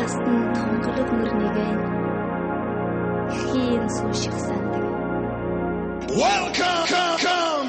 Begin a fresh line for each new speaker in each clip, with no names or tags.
ястан тунгалаг нүрнийгэн хийн сууших сандаг.
Welcome.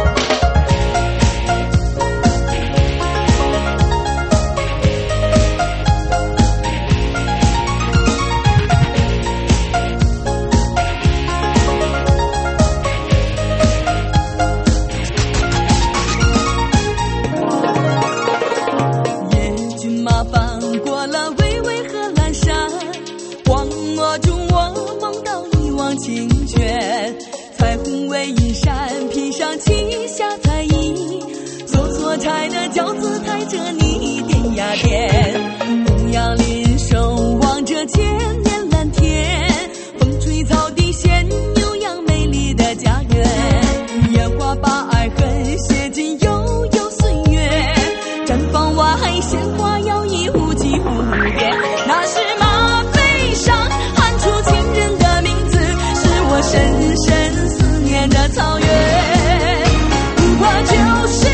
抬的轿子抬着你点呀点，东阳林守望着千年蓝天，风吹草低见牛羊美丽的家园，烟花把爱恨写进悠悠岁月，绽放花海鲜花摇曳无际无边，那是马背上喊出情人的名字，是我深深思念的草原，我就是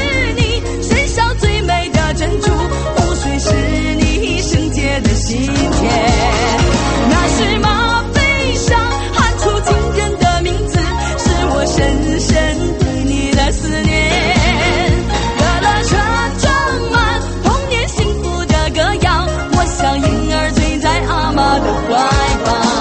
珍珠湖水是你圣洁的心田，那是马背上喊出情人的名字，是我深深对你的思念，乐乐车装满童年幸福的歌谣，我像婴儿醉在阿嬷的怀抱。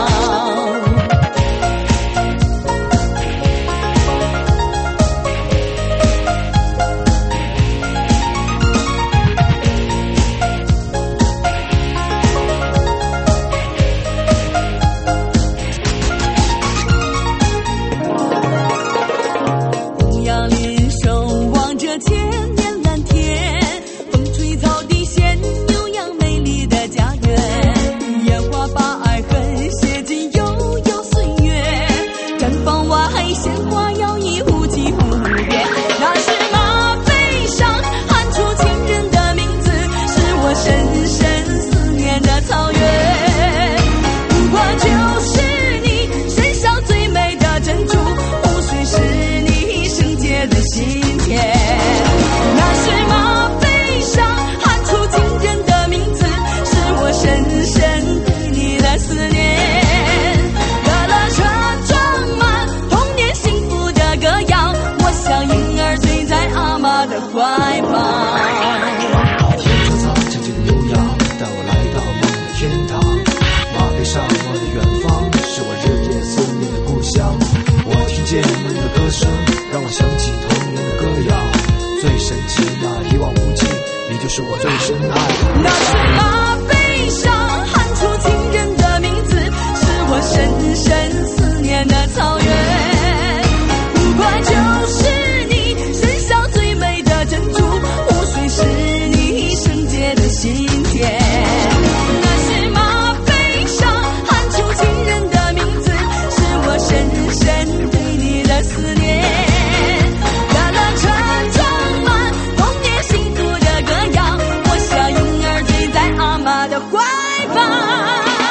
怀抱，
牵着草静静的牛羊，带我来到梦的天堂。马背上我的远方，是我日夜思念的故乡。我听见你的歌声，让我想起童年的歌谣。最神奇那一望无际，你就是我最深爱的。
那是马背上喊出情人的名字，是我深深思念的草原。我就是你身上最美的珍珠，湖水是你圣洁的心田，那是马背上喊出情人的名字，是我深深对你的思念，乐乐车装满童年幸福的歌谣，我像婴儿醉在阿嬷的怀抱。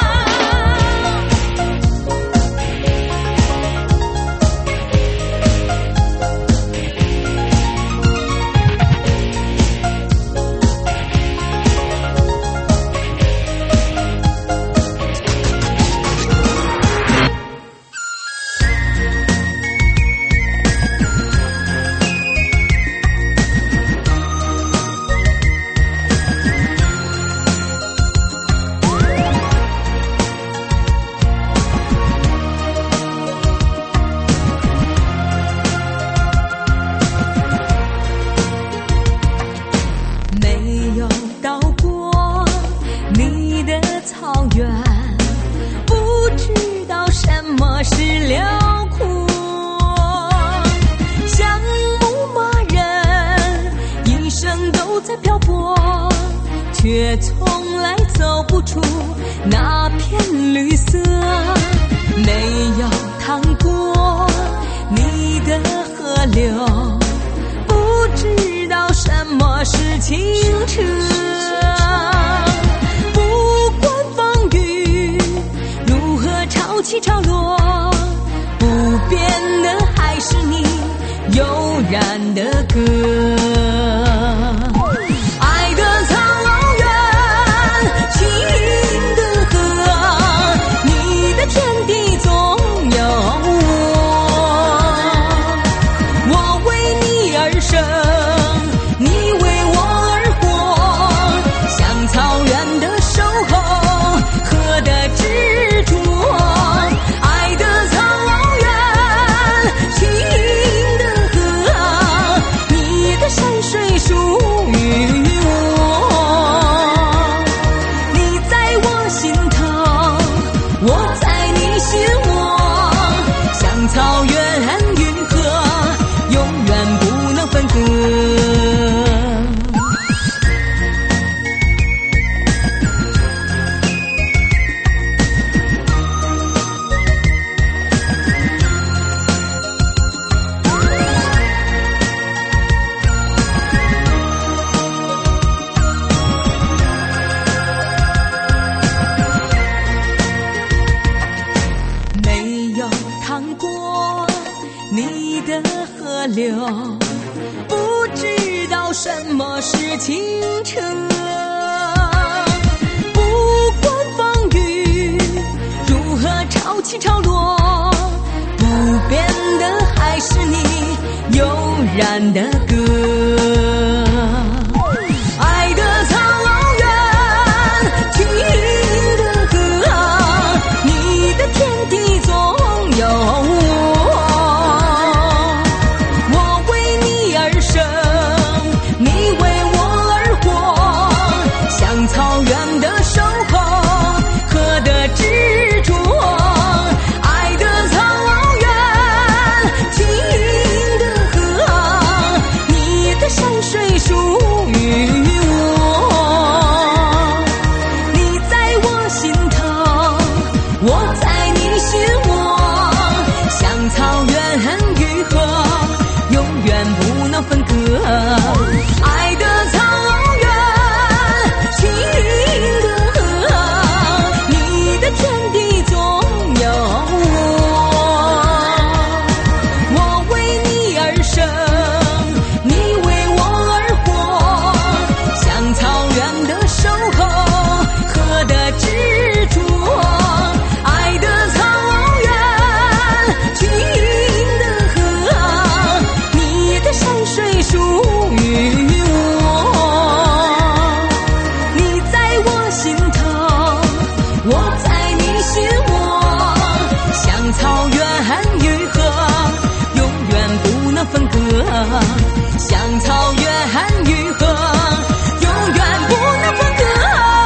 却从来走不出那片绿色，没有趟过你的河流，不知道什么是清澈。不管风雨如何潮起潮落，不变的还是你悠然的歌。爱的草原，情的过你的河流，不知道什么是清澈。不管风雨如何潮起潮落，不变的还是你悠然的歌。爱的草原，情的河，你的天地总有我。我为你而生，你为我而活，像草原的守候，河的执着。爱的草原，情的河，你的山水属于我。你在我心头，我在你心窝，像草原与河，永远不能分割。爱的草原，情的河，你的天地总有我。我为你而生，你为我而活，像草原的守候，河的执着。爱的草原，情的河，你的山水属于我。你在我心头，我在你心窝，像草原与河，永远不能分割。像草原与河，永远不能分割。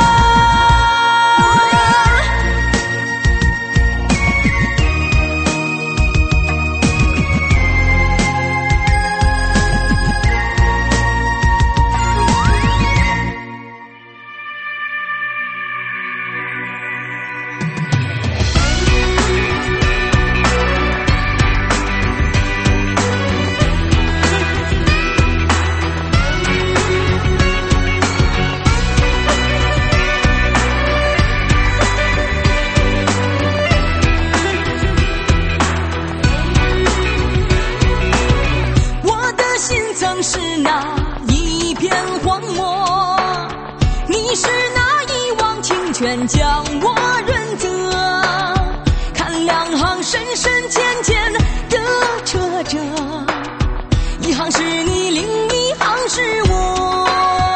我的心曾是那一片荒漠，你是那一汪清泉将我润泽。看两行深深浅浅的车辙，一行是你，另一行是我。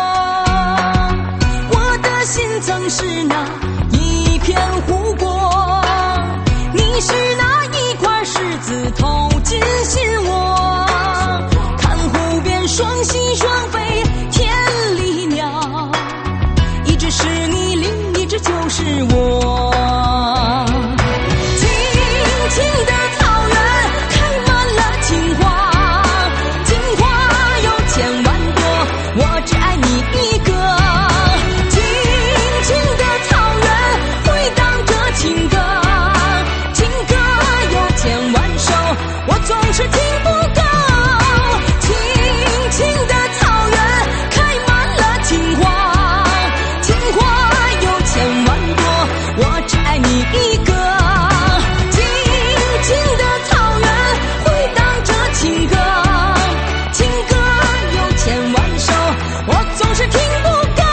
我的心曾是那一片湖泊，你是那一块石子投进心窝。看湖边双栖双飞天里鸟，一只是你，另一只就是我。青青的草原开满了情花，情花有千万朵，我只爱你一个。青青的草原回荡着情歌，情歌有千万首，我总是听不够。青青的草原开满了情花，情花有千万朵，我只爱你一个。青青的草原回荡着情歌，情歌有千万首，我总是听不够。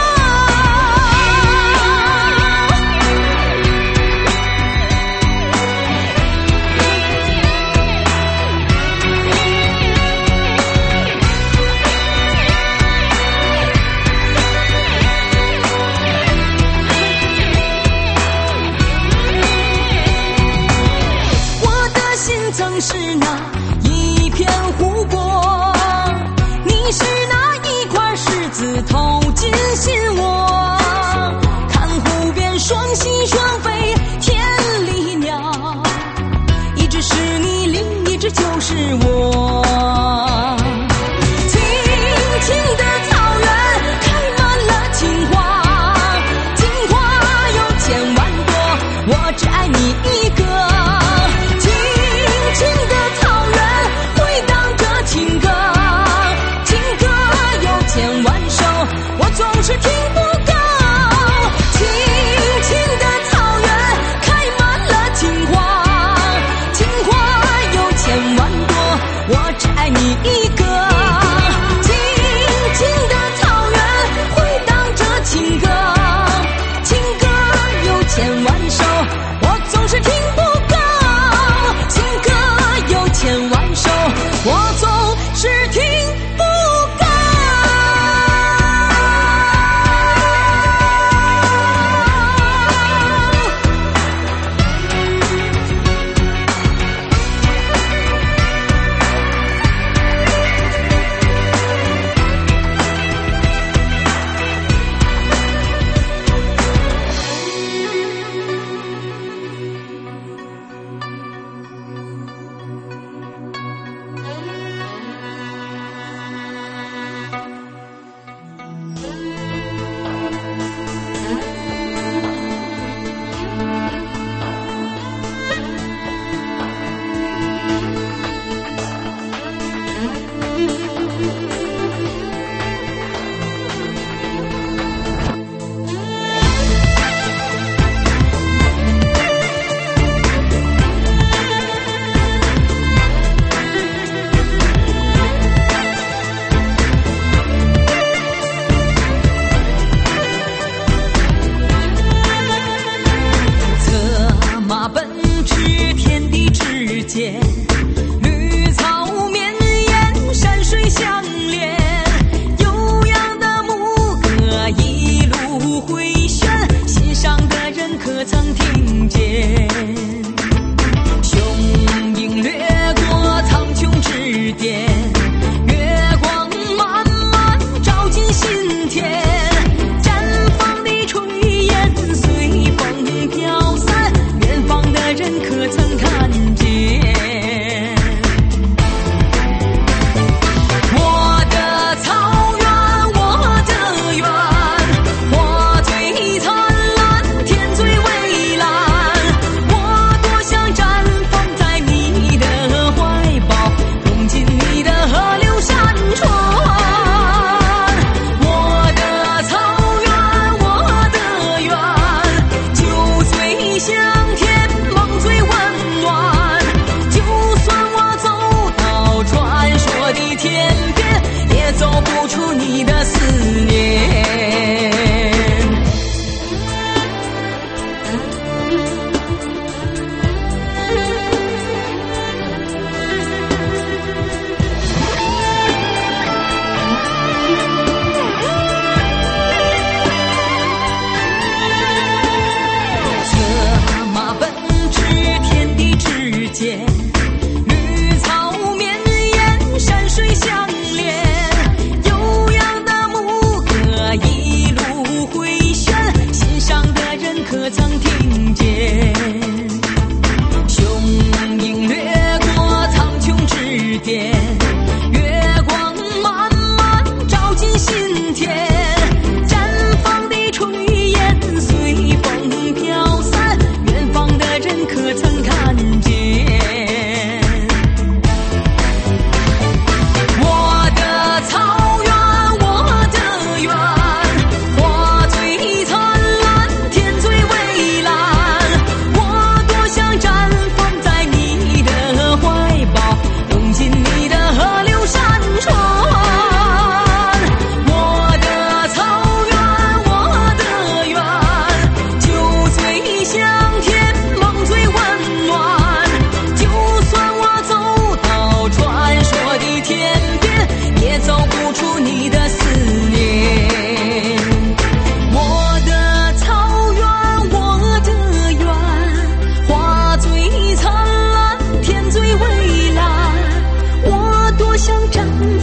我的心曾是那一片湖泊，你是那一块石子投进心窝。看湖边双栖双飞天里鸟，一只是你，另一只就是我。青青的草原开满了情花，情花有千万朵，我只爱你一个。青青的草原回荡着情歌，情歌有千万首，我总是听不够。青青的草原开满了情花，情花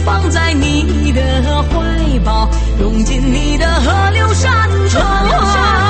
放在你的怀抱，融进你的河流山川。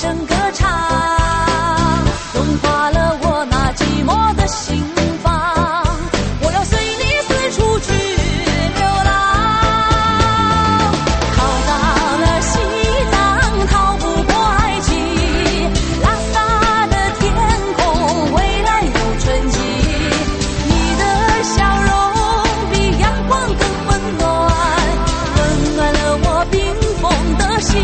声歌唱，融化了我那寂寞的心房。我要随你四处去流浪，逃到了西藏，逃不过埃及，拉萨的天空蔚蓝又纯净。你的笑容比阳光更温暖，温暖了我冰封的心。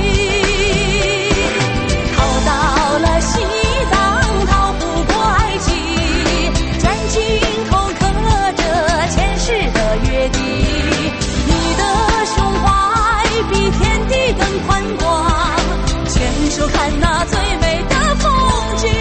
逃到了西藏，逃不过埃及，转经口刻着前世的约定。你的胸怀比天地更宽广，牵手看那最美的风景。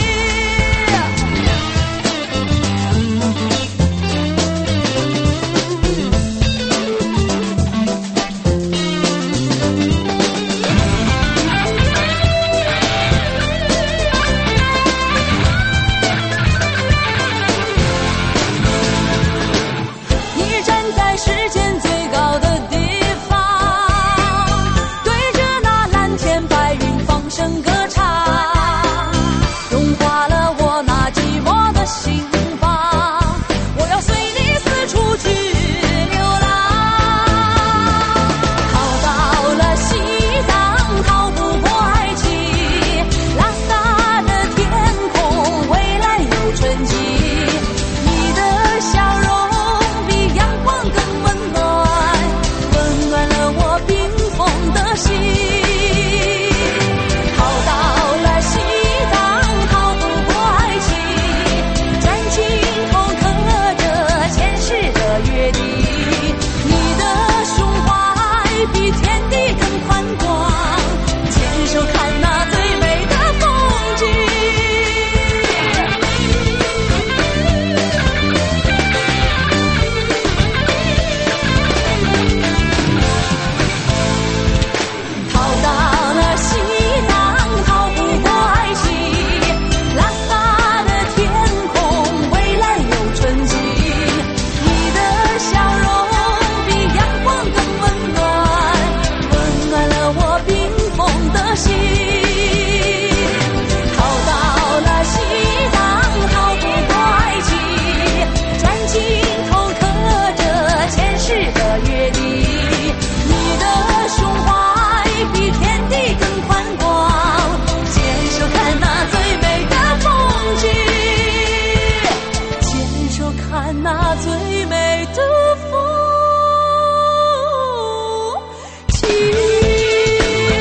你站在世间最高的地方，对着那蓝天白云放声歌唱，融化了我那寂寞的心房。我要随你四处去流浪，逃到了西藏，逃不过埃及，拉萨的天空蔚蓝又纯净。你的笑容比阳光更温暖，温暖了我冰封的心。逃到了西藏，逃不过埃及，转经口刻着前世的约定。你的胸怀比天地更宽广，牵手看那最美的风景。逃到了西藏，逃不过埃及，拉萨的天空蔚蓝又纯净。你的笑容比阳光更温暖，温暖了我冰封的心。逃到了西藏，逃不过埃及，转经口刻着前世的约定。你的胸怀比天地更宽广，牵手看那最美的风景，牵手看那最美的风景。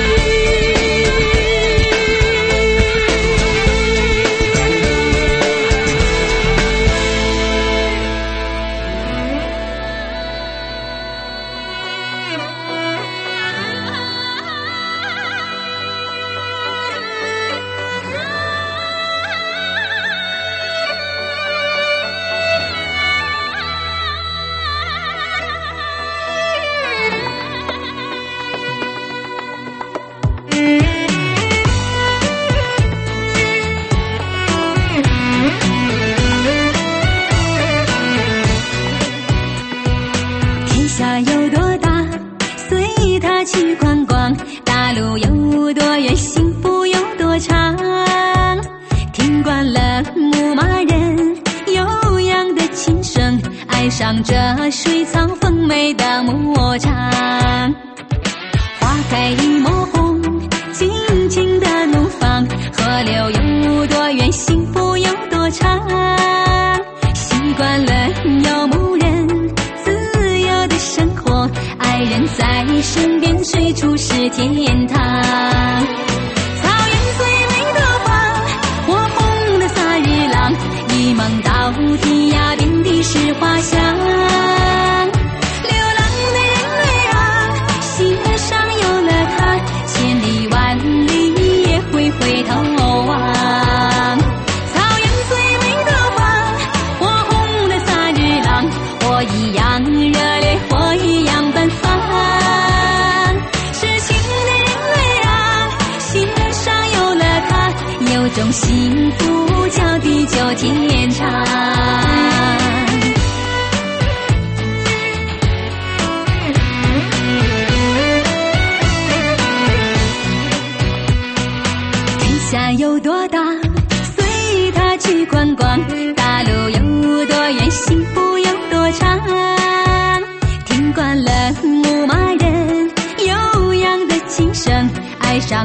天下有多大，随他去观光；大陆有多远，幸福有多长。听惯了牧马人悠扬的琴声，爱上这水草丰美的牧场。花开一抹红，静静的怒放。河流有多远，幸福有多长。习惯了游牧人自由的生活，爱人在身边，随处是天堂。草原最美的花，火红的萨日朗，一梦到天涯，遍地是花香。流浪的人儿啊，心上有了他，千里万里也会回头望。草原最美的花，火红的萨日朗，我一样热烈，我一样奔放。痴情的人儿啊，心上有了他，有种幸福叫地久天长。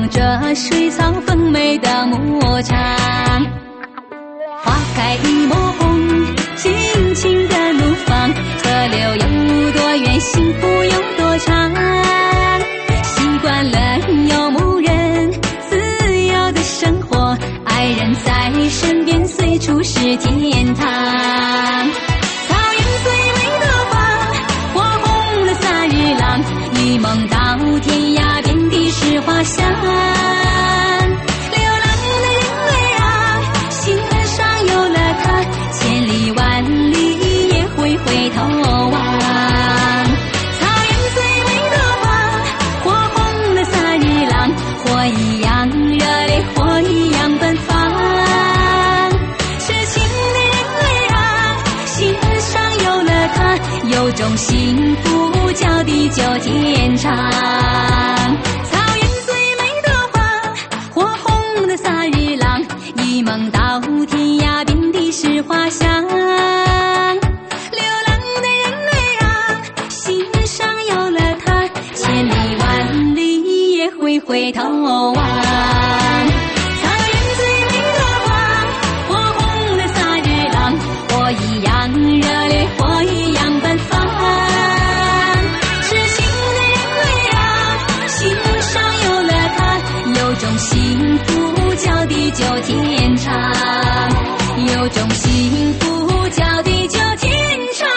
着水草丰美的牧场。花开一抹红，尽情的怒放，河流有多远，幸福有多长。习惯了游牧人自由的生活，爱人在身边，随处是天堂。草原最美的花，火红的萨日朗，一梦到天涯，遍地是花香。流浪的人儿啊，心上有了它，千里万里也会回头望。草原最美的花，火红的萨日朗，火一样热烈，火一样奔放。痴情的人儿啊，心上有了它，有种幸福叫地久天长。草原最美的花，火红的萨日朗，一梦到天涯，遍地是花香。流浪的人儿啊，心上有了它，千里万里也会回头望。草原最美的花，火红的萨日朗，火一样热烈，火一样奔放。痴情的人儿啊，心上有了它，有种幸福叫地久天长，有种幸福叫地久天长。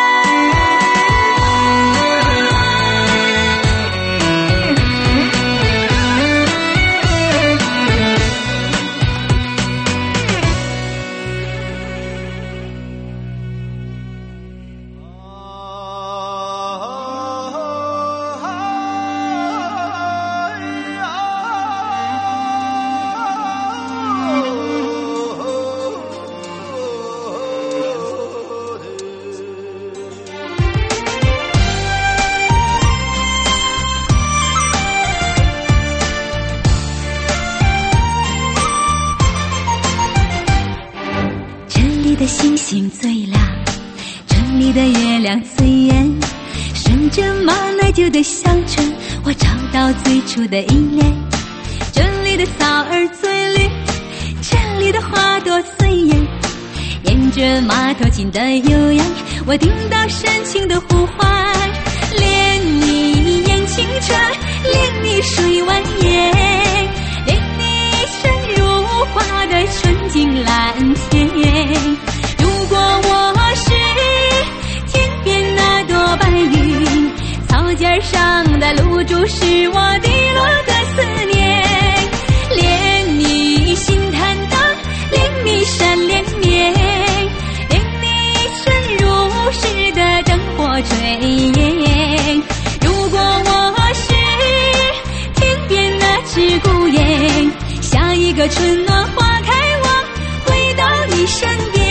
的星星最亮，这里的月亮最圆，顺着马奶酒的香醇，我找到最初的依恋。这里的草儿最绿，这里的花朵最艳，沿着马头琴的悠扬，我听到深情的呼唤。恋你眼清澈，恋你水蜿蜒，恋你深如画的纯净蓝天。如果我是天边那朵白云，草尖上的露珠是我滴落的思念。恋你心坦荡，恋你闪恋绵，恋你深如诗的灯火炊烟。如果我是天边那只孤雁，像一个春暖花开，我回到你身边。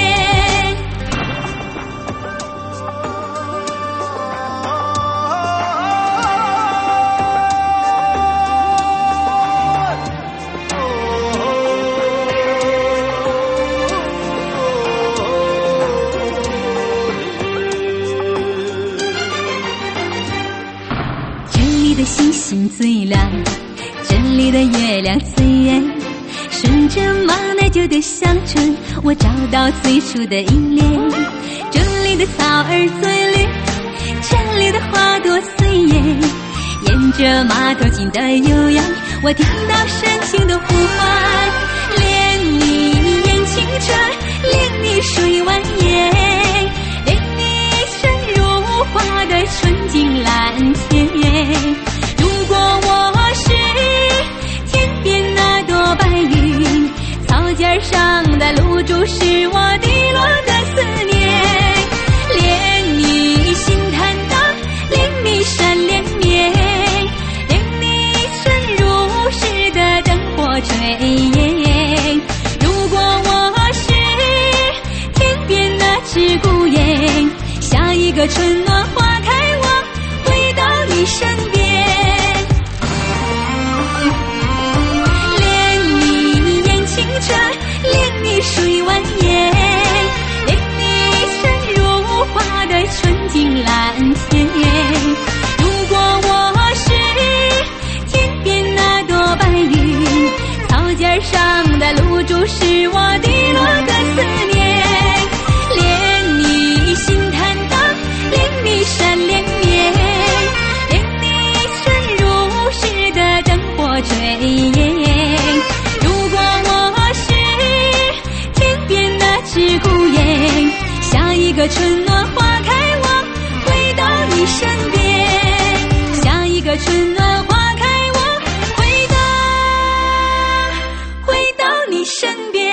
的星星最亮，这里的月亮最圆，顺着马奶酒的香醇，我找到最初的依恋。这里的草儿最绿，这里的花朵最艳，沿着马头琴的悠扬，我听到深情的呼唤。恋你眼清澈，恋你水蜿蜒，恋你深如画的纯净蓝天。如果我是天边那朵白云，草尖上的露珠是我滴落的思念。恋你心坦荡，恋你闪恋绵，恋你深如诗的灯火炊烟。如果我是天边那只孤雁，像一个春暖花开，我回到你身边。恋你水蜿蜒，恋你深如画的纯净蓝天。如果我是天边那朵白云， 身边，下一个春暖花开，我回到你身边。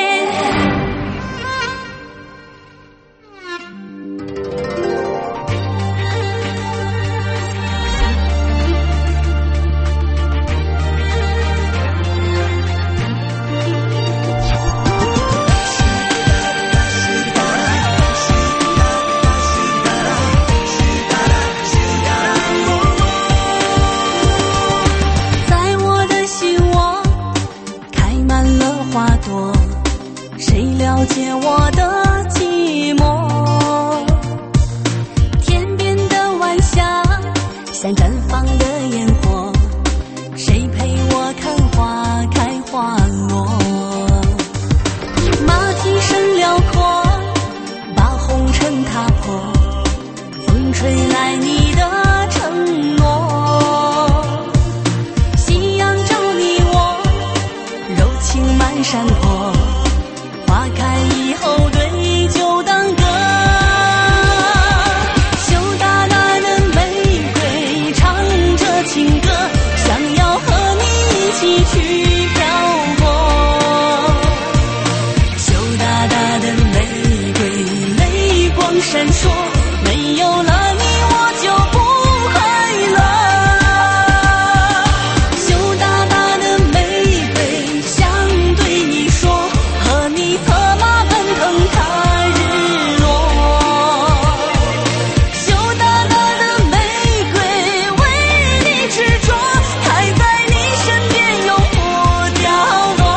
谁了解我的寂寞？天边的晚霞像绽放的烟火，谁陪我看花开花落？马蹄声辽阔，把红尘踏破，风吹来你的承诺。夕阳照你我，柔情满山坡，花开以后对酒当歌，羞答答的玫瑰唱着情歌，想要和你一起去漂泊。羞答答的玫瑰泪光闪烁，没有了你我就不快乐。羞答答的玫瑰想对你说，和你策马奔腾看日落。羞答答的玫瑰为你执着，开在你身边永不掉落。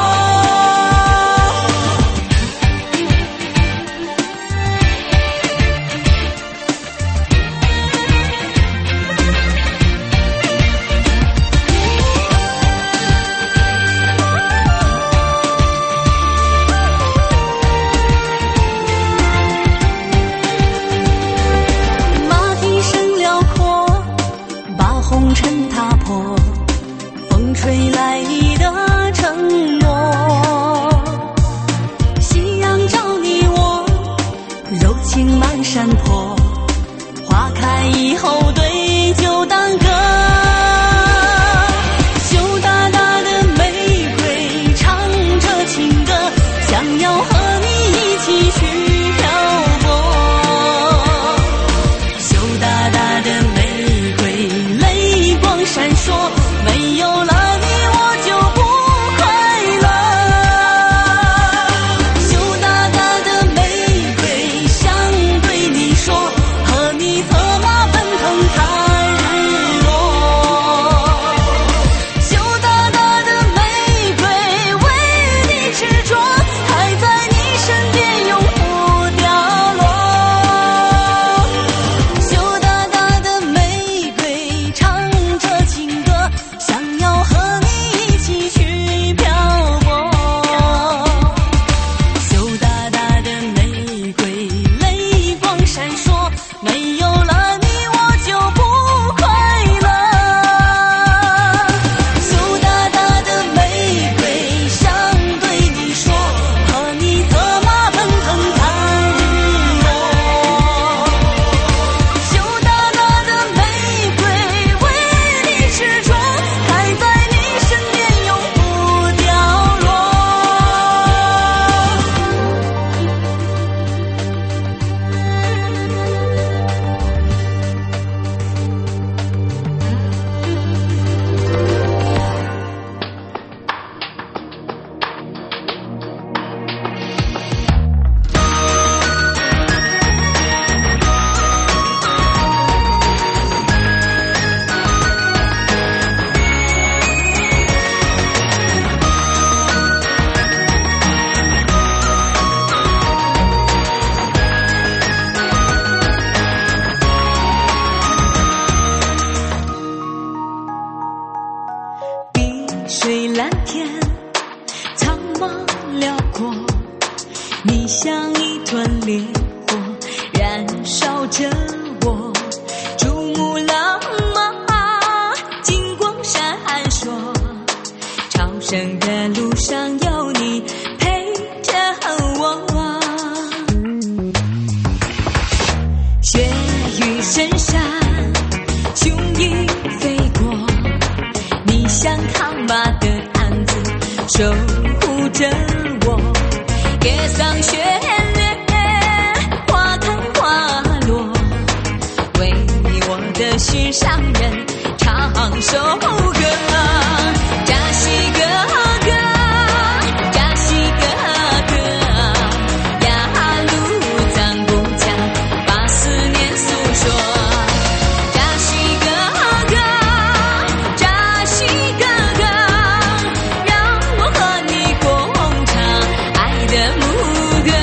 马蹄声辽阔，把红尘踏破，风吹来你的承诺。夕阳照你我，柔情满山坡，花开以后对酒当歌。羞答答的玫瑰唱着情歌，想要和你一起去漂泊。羞答答的玫瑰泪光闪烁，没有了你我就不快乐。羞答答的玫瑰想对你说，和你策马奔腾看日落。羞答答的玫瑰为你执着，开在你身边永不掉落。羞答答的玫瑰唱着情歌，想要和你一起去漂泊。羞答答的玫瑰泪光闪烁，没有了你我就不快乐。羞答答的玫瑰想对你说，和你策马奔腾看日落。羞答答的玫瑰为你执着，开在你身边永不掉落。碧水蓝天，苍茫辽阔，你像一团烈火，燃烧着我。珠穆朗玛，金光闪烁，朝圣的路上有你陪着我。雪域深山， 守护着我。夜上雪莲，花开花落，为我的心上人唱首歌。扎西哥哥，扎西哥哥，呀路长不讲，把思念诉说。扎西哥哥，扎西哥哥，让我和你共唱爱的牧歌。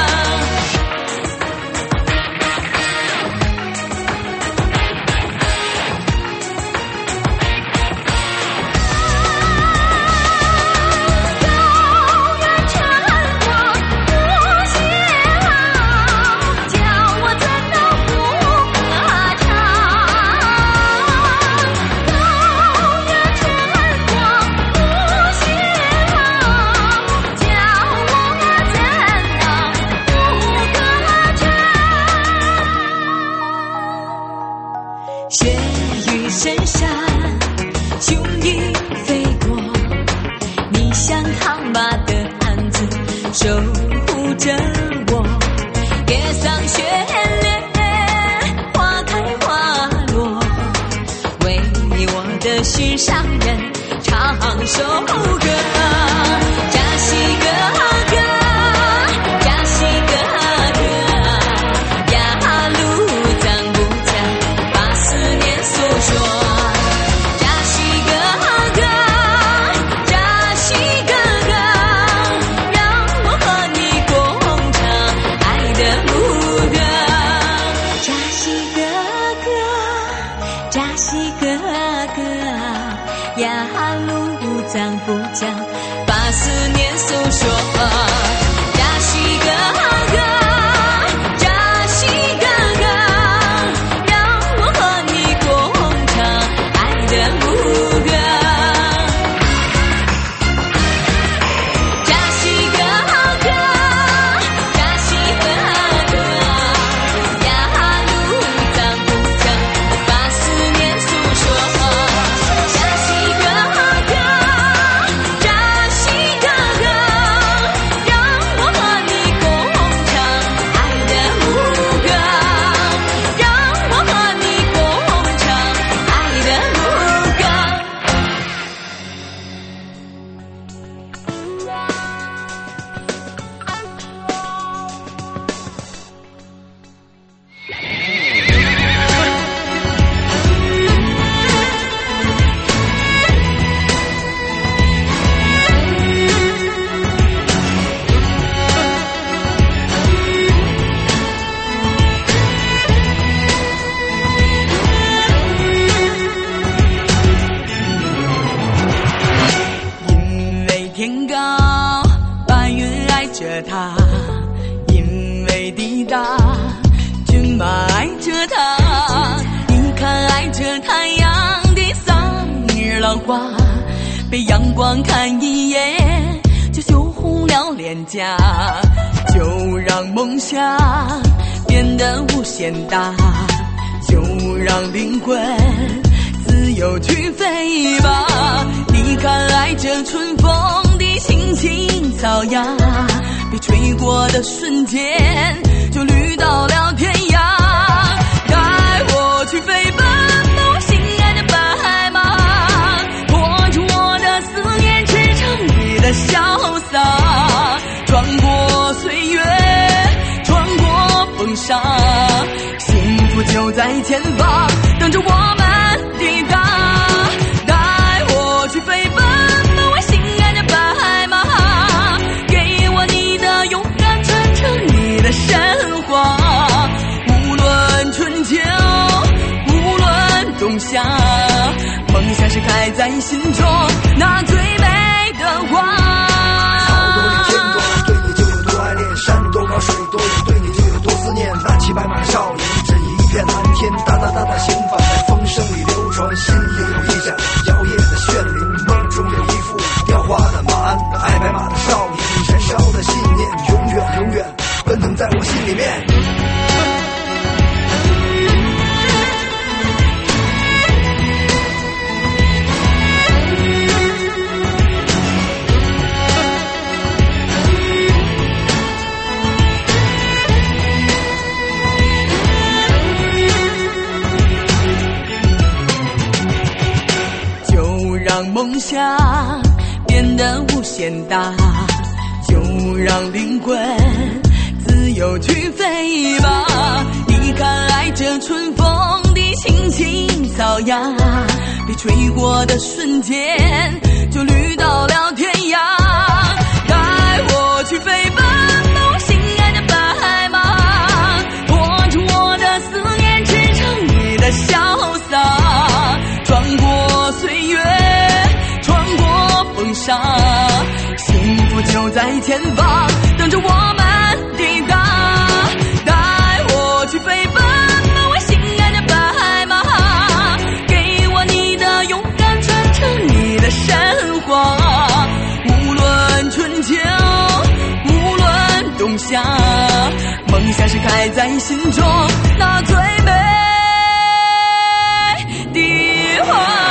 血雨深山，雄鹰飞过，你像扛马的汉子，守护着我。夜上雪莲，花开花落，为我的心上人唱首歌。扎西哥哥，扎西哥哥，呀路长不讲，把思念诉说。扎西哥哥，扎西哥哥，让我和你共唱爱的牧歌。扎西哥哥，扎西哥哥，呀路长不讲，把思念诉说。扎西哥哥，扎西哥哥，让我和你共唱爱的牧歌。扎西哥哥，扎西哥哥，呀路长不讲，把思念诉说。扎西哥哥，扎西哥哥，让我和你共唱爱的牧歌，让我和你共唱爱的牧歌。因为天高，白云爱着它；因为地大，骏马爱着它。你看爱着太阳的桑日浪花，被阳光看一眼，就羞红了脸颊。就让梦想变得无限大，就让灵魂自由去飞吧。你看爱着春风的青青草芽，被吹过的瞬间就绿到了天涯。带我去飞奔吧，我心爱的白马，拖住我的思念，驰骋你的潇洒，穿过岁月，穿过风沙，幸福就在前方，等着我们抵达。带我去飞奔吧，我心爱的白马，给我你的勇敢，传承你的神话。无论春秋，无论冬夏，梦想是开在心中那最美的花。
对你就有多爱恋，山多高水多远，对你就有多思念。那骑白马的少年，这一片蓝天，大大大大刑法在风声里流传，心里有一盏摇曳的绚丽，梦中有一副雕花的马鞍，爱白马的少年，燃烧的信念，永远永远奔腾在我心里面。
梦想变得无限大，就让灵魂自由去飞吧。你看爱这春风的轻轻草芽，被吹过的瞬间就绿到了天涯。带我去飞奔，我心爱的白马，活出我的思念，驰骋你的潇洒，穿过岁月，穿过风沙，幸福就在前方，等着我们抵达。带我去飞奔，我心爱的白马，给我你的勇敢，传承你的神话。无论春秋，无论冬夏，梦想是开在心中那最美的花。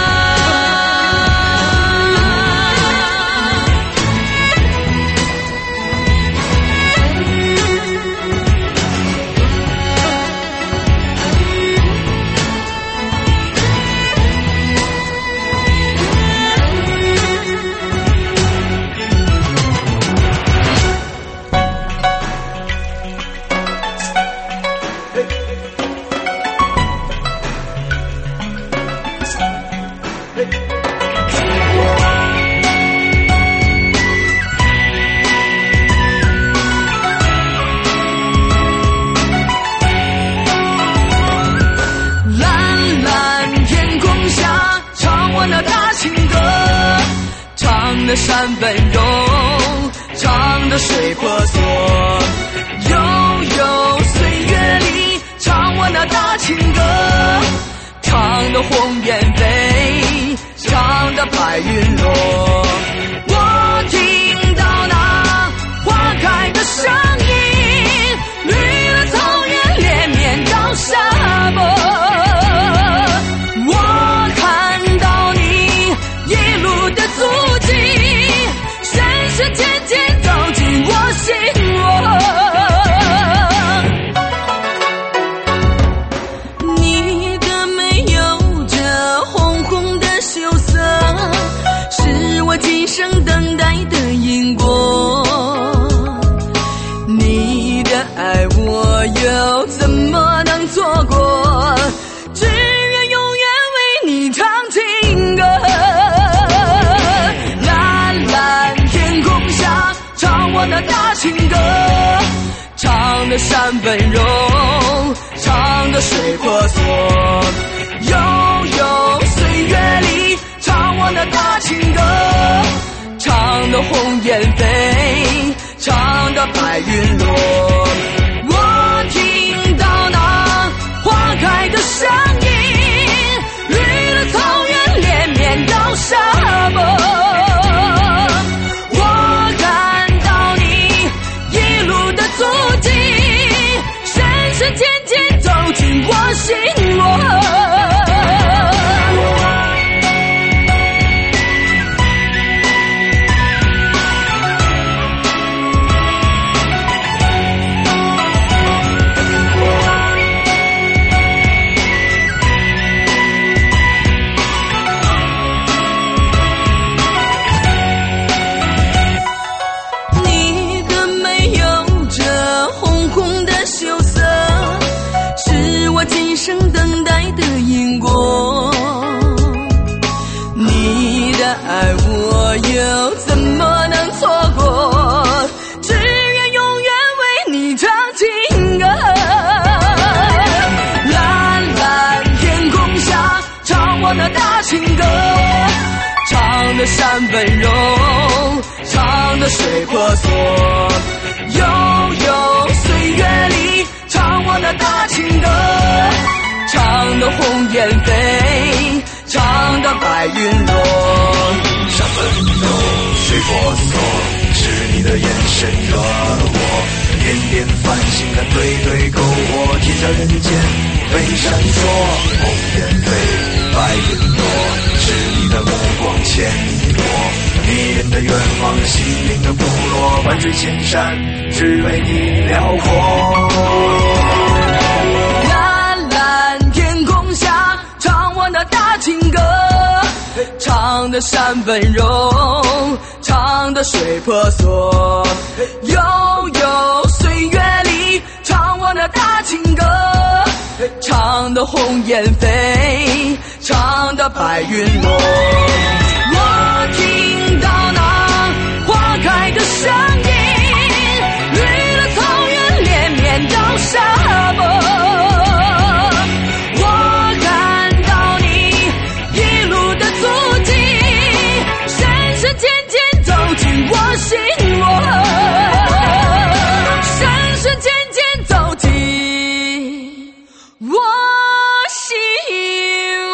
唱的山奔涌，唱的水婆娑，悠悠岁月里，唱我那大情歌，唱的鸿雁飞，唱的白云落。我听到那花开的声音，绿了草原，连绵到沙漠。我看到你一路的足迹，深深渐渐走进我心窝。你的眉有着红红的羞涩，是我今生等待的因果。你的爱我又怎么能错过？只愿永远为你唱情歌。唱我那大情歌，唱的山奔涌，唱的水婆娑，悠悠岁月里，唱我那大情歌，唱的鸿雁飞，唱的白云落。我听到那花开的声音，绿了草原，连绵到沙漠。渐渐走进我心窝。你的眉有着红红的羞涩，我今生等待的因果。你的爱我又怎么能错过？只愿永远为你唱情歌。蓝蓝天空下，唱我那大情歌，唱的山奔涌，唱的水婆娑，悠悠岁月里，唱我那大情歌，唱的鸿雁飞，唱的白云落。
山奔涌，水婆娑，是你的眼神惹我，点点繁星看对对勾我，天下人间飞闪烁，鸿雁飞，白云落，是你的目光牵引我，迷人的愿望，心灵的部落，万水千山，只为你辽阔。
蓝蓝天空下，唱我那大情歌，唱的的山奔涌，唱的水婆娑，悠悠岁月里，唱我那大情歌，唱的鸿雁飞，唱的白云落。我听到那花开的声音，绿了草原，连绵到沙漠。我看到你一路的足迹，深深渐渐走进我心窝，深深渐渐走进我心窝。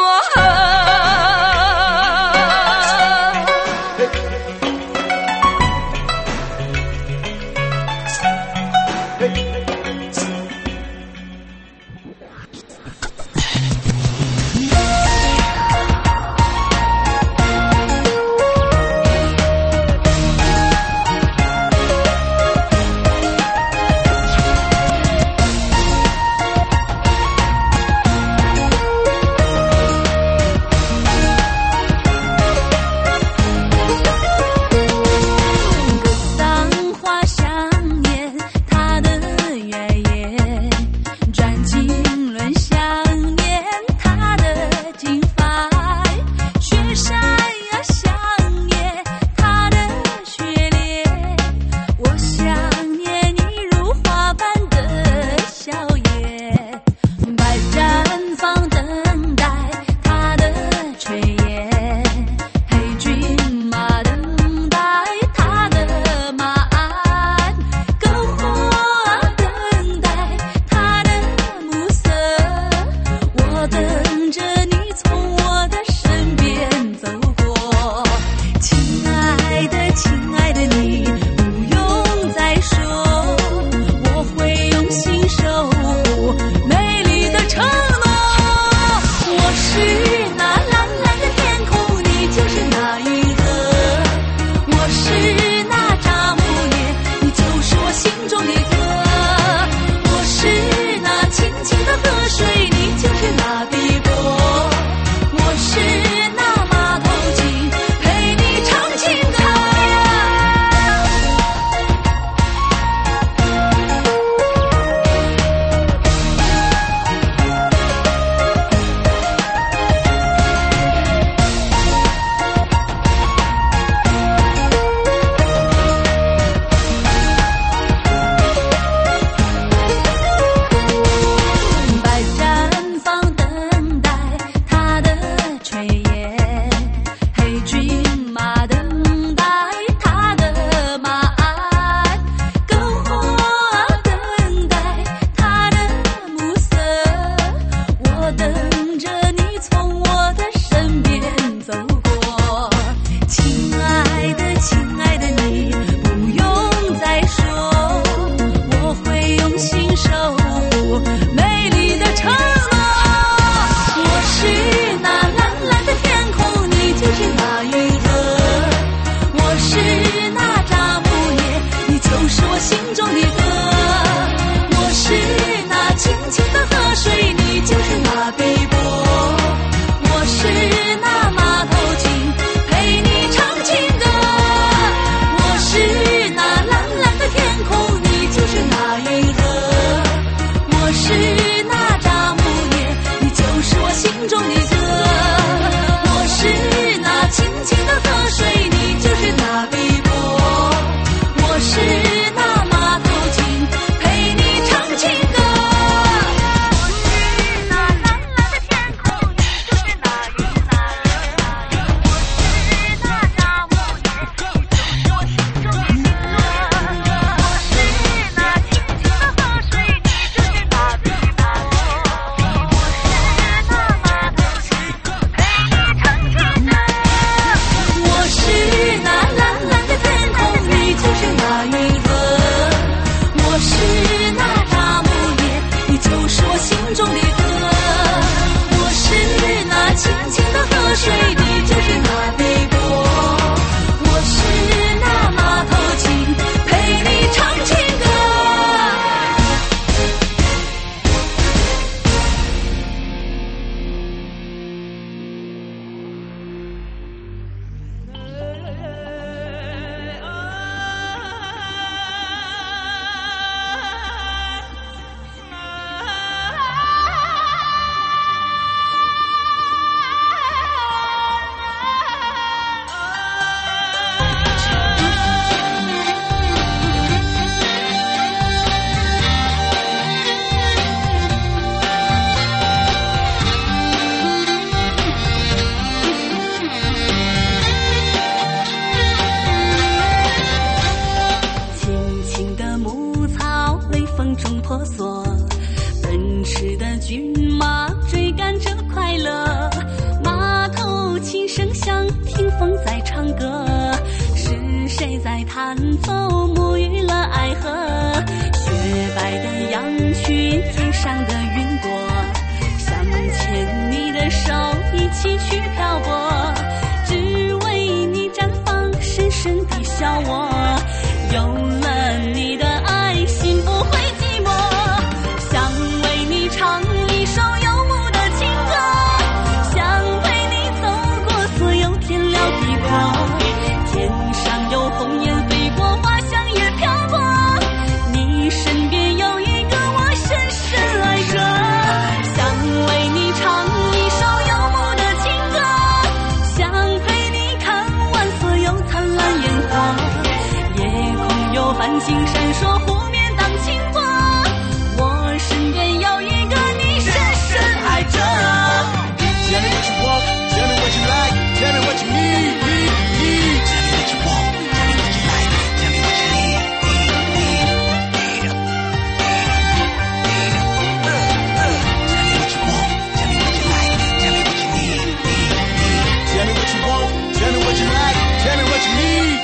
弹奏，沐浴了爱河。雪白的羊群，天上的云朵，想牵你的手，一起去漂泊，只为你绽放深深的小我。有了你的爱，心不会寂寞，想为你唱一首游牧的情歌，想陪你走过所有天辽地阔。天上有红雁飞过，花香也飘过，你身边有一个我深深爱着，想为你唱一首游牧的情歌，想陪你看完所有灿烂烟火。夜空有繁星闪烁，湖面荡清波，我身边有一个你深深爱着。
Tell me what you want, tell me what you like, tell me what you need. Tell me what you want, tell me what you like, tell me what you need. Tell me what you want, tell me what you like, tell me what you need. Tell me what you want, tell me what you like, tell me what you need.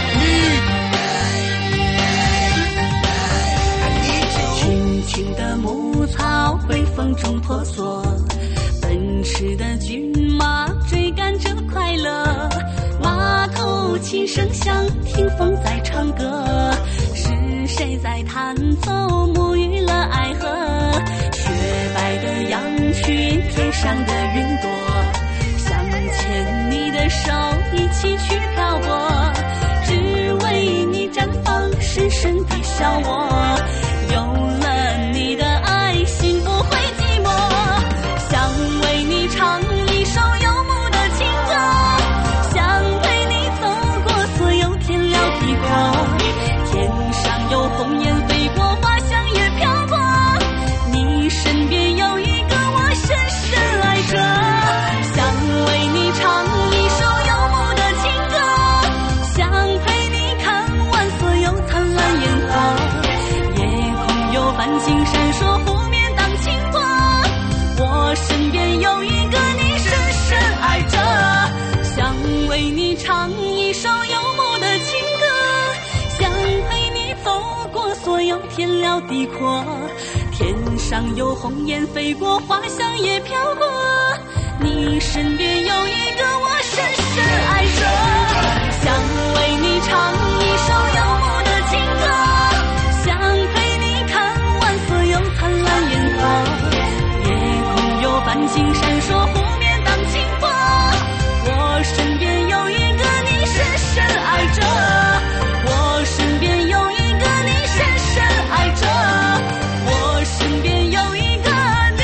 青青的牧草被风中婆娑，奔驰的骏马追赶着快乐，马头琴声响，听风在唱歌，是谁在弹奏，沐浴了爱河。雪白的羊群，天上的云朵，想牵你的手，一起去漂泊，只为你绽放深深的小我。有了你的爱，心不会寂寞，想为你唱一首游牧的情歌，想陪你走过所有天辽地阔。天上有红雁飞过，花香也飘过，你身边有一个我深深爱着，想为你唱一首游牧的情歌，想陪你看完所有灿烂烟火。繁星闪烁，湖面荡清波，我身边有一个你深深爱着，想为你唱一首游牧的情歌，想陪你走过所有天辽地阔。天上有红雁飞过，花香也飘过，你身边有一个我深深爱着，想为你唱一首游牧的情歌，想陪你看所有灿烂烟火。夜空有繁星闪烁，湖面荡清波，我身边有一个你深深爱着，我身边有一个你深深爱着，我身边有一个你，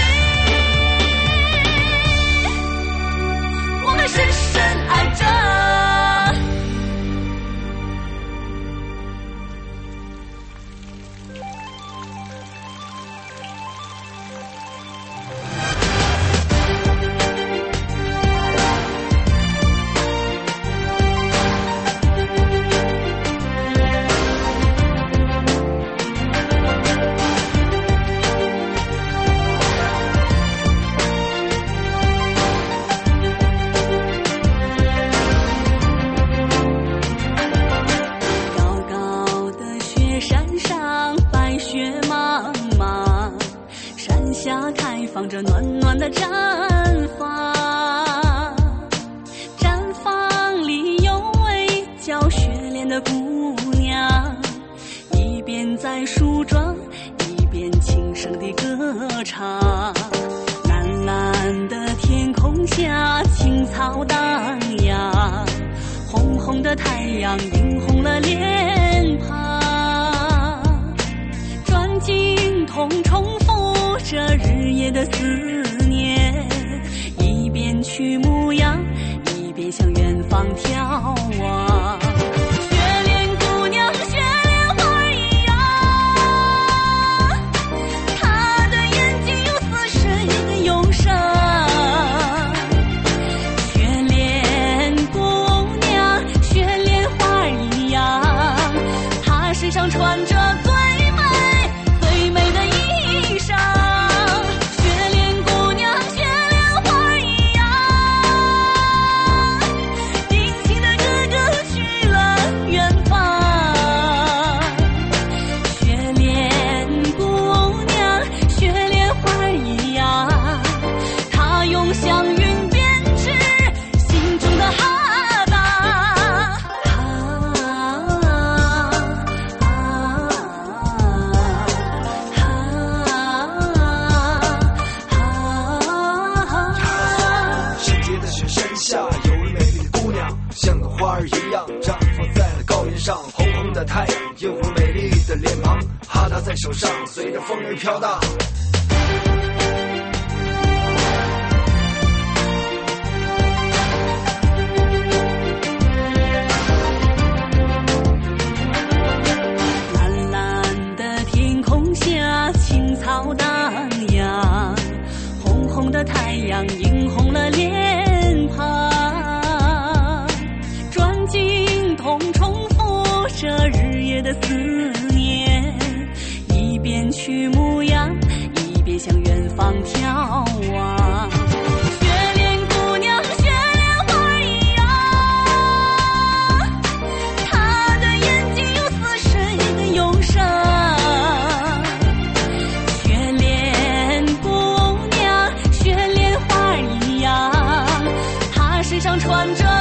我深深爱着。放着暖暖的毡房，毡房里有位叫雪莲的姑娘，一边在梳妆，一边轻声地歌唱。蓝蓝的天空下，青草荡漾，红红的太阳映红了脸庞，转经筒重复着日夜的思念，一边去牧羊，一边向远方眺望。雪莲姑娘，雪莲花一样，她的眼睛有似深有深。雪莲姑娘，雪莲花一样，她身上穿着最美的衣裳。雪莲姑娘，雪莲花一样，
的太阳，映红美丽的脸庞，哈达在手上，随着风儿飘荡。
蓝蓝的天空下，青草荡漾，红红的太阳映红了脸庞，转经痛重复着日夜的思念，一边去牧羊，一边向远方眺望。雪莲姑娘，雪莲花一样，她的眼睛有似水的忧伤。雪莲姑娘，雪莲花一样，她身上穿着